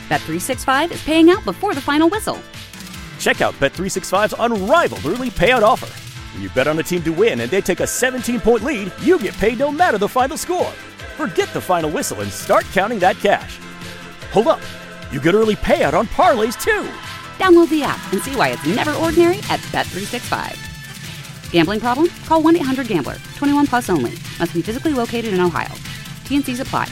Bet365 is paying out before the final whistle. Check out Bet365's unrivaled early payout offer. When you bet on a team to win and they take a 17-point lead, you get paid no matter the final score. Forget the final whistle and start counting that cash. Hold up. You get early payout on parlays, too. Download the app and see why it's never ordinary at Bet365. Gambling problem? Call 1-800-GAMBLER. 21 plus only. Must be physically located in Ohio. T&Cs apply.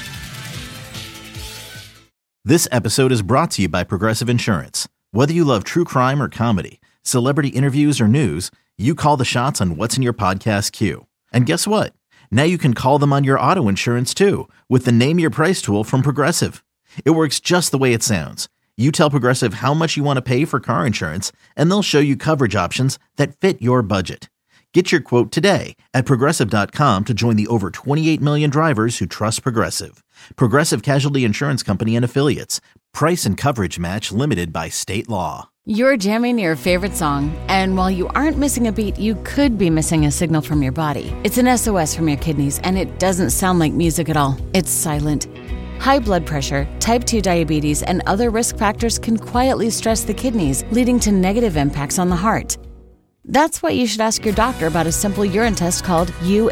This episode is brought to you by Progressive Insurance. Whether you love true crime or comedy, celebrity interviews or news, you call the shots on what's in your podcast queue. And guess what? Now you can call them on your auto insurance too with the Name Your Price tool from Progressive. It works just the way it sounds. You tell Progressive how much you want to pay for car insurance, and they'll show you coverage options that fit your budget. Get your quote today at Progressive.com to join the over 28 million drivers who trust Progressive. Progressive Casualty Insurance Company and Affiliates. Price and coverage match limited by state law. You're jamming your favorite song, and while you aren't missing a beat, you could be missing a signal from your body. It's an SOS from your kidneys, and it doesn't sound like music at all. It's silent. High blood pressure, type 2 diabetes, and other risk factors can quietly stress the kidneys, leading to negative impacts on the heart. That's why you should ask your doctor about a simple urine test called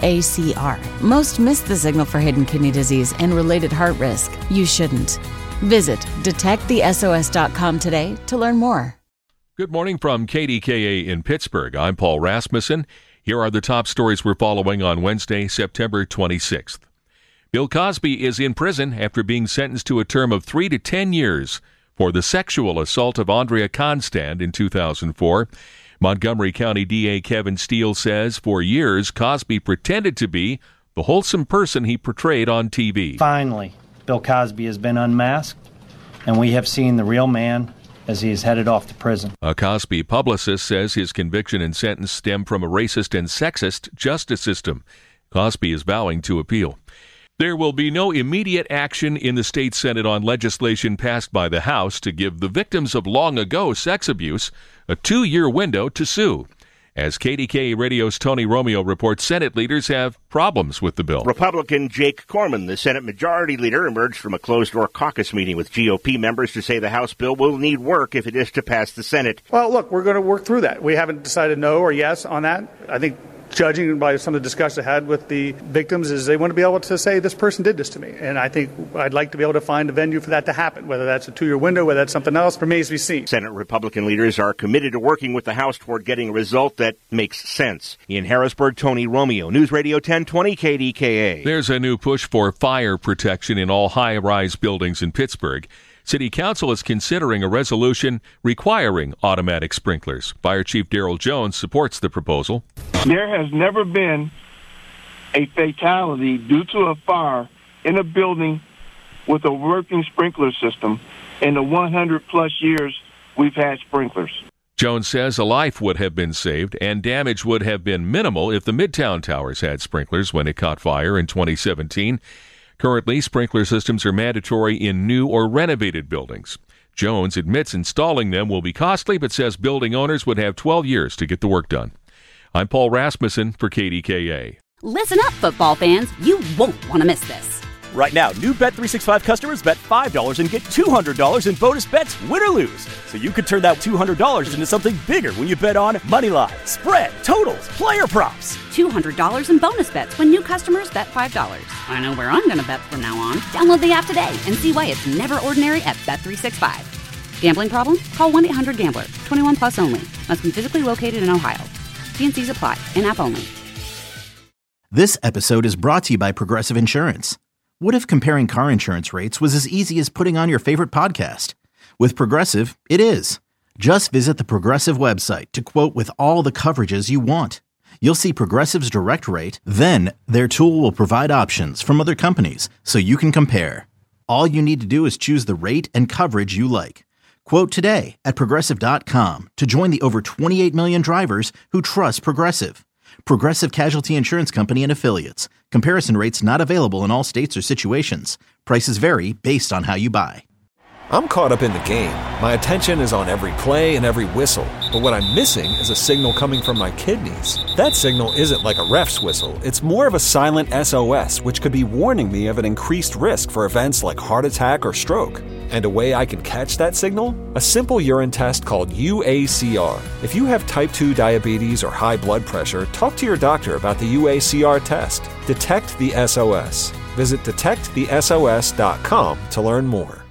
UACR. Most miss the signal for hidden kidney disease and related heart risk. You shouldn't. Visit detectthesos.com today to learn more. Good morning from KDKA in Pittsburgh. I'm Paul Rasmussen. Here are the top stories we're following on Wednesday, September 26th. Bill Cosby is in prison after being sentenced to a term of 3 to 10 years for the sexual assault of Andrea Constand in 2004. Montgomery County DA Kevin Steele says for years Cosby pretended to be the wholesome person he portrayed on TV. Finally, Bill Cosby has been unmasked, and we have seen the real man as he is headed off to prison. A Cosby publicist says his conviction and sentence stem from a racist and sexist justice system. Cosby is vowing to appeal. There will be no immediate action in the state Senate on legislation passed by the House to give the victims of long-ago sex abuse a 2-year window to sue. As KDKA Radio's Tony Romeo reports, Senate leaders have problems with the bill. Republican Jake Corman, the Senate Majority Leader, emerged from a closed-door caucus meeting with GOP members to say the House bill will need work if it is to pass the Senate. Well, look, we're going to work through that. We haven't decided no or yes on that. I think judging by some of the discussion I had with the victims is they want to be able to say this person did this to me. And I think I'd like to be able to find a venue for that to happen, whether that's a 2-year window, whether that's something else, remains to be seen. Senate Republican leaders are committed to working with the House toward getting a result that makes sense. In Harrisburg, Tony Romeo, News Radio 1020 KDKA. There's a new push for fire protection in all high-rise buildings in Pittsburgh. City Council is considering a resolution requiring automatic sprinklers. Fire Chief Darrell Jones supports the proposal. There has never been a fatality due to a fire in a building with a working sprinkler system in the 100-plus years we've had sprinklers. Jones says a life would have been saved and damage would have been minimal if the Midtown Towers had sprinklers when it caught fire in 2017. Currently, sprinkler systems are mandatory in new or renovated buildings. Jones admits installing them will be costly, but says building owners would have 12 years to get the work done. I'm Paul Rasmussen for KDKA. Listen up, football fans. You won't want to miss this. Right now, new Bet365 customers bet $5 and get $200 in bonus bets, win or lose. So you could turn that $200 into something bigger when you bet on money line, spread, totals, player props. $200 in bonus bets when new customers bet $5. I know where I'm going to bet from now on. Download the app today and see why it's never ordinary at Bet365. Gambling problem? Call 1-800-GAMBLER. 21 plus only. Must be physically located in Ohio. T&Cs apply. In-app only. This episode is brought to you by Progressive Insurance. What if comparing car insurance rates was as easy as putting on your favorite podcast? With Progressive, it is. Just visit the Progressive website to quote with all the coverages you want. You'll see Progressive's direct rate, then their tool will provide options from other companies so you can compare. All you need to do is choose the rate and coverage you like. Quote today at Progressive.com to join the over 28 million drivers who trust Progressive. Progressive Casualty Insurance Company and Affiliates. Comparison rates not available in all states or situations. Prices vary based on how you buy. I'm caught up in the game. My attention is on every play and every whistle. But what I'm missing is a signal coming from my kidneys. That signal isn't like a ref's whistle. It's more of a silent SOS, which could be warning me of an increased risk for events like heart attack or stroke. And a way I can catch that signal? A simple urine test called UACR. If you have type 2 diabetes or high blood pressure, talk to your doctor about the UACR test. Detect the SOS. Visit detectthesos.com to learn more.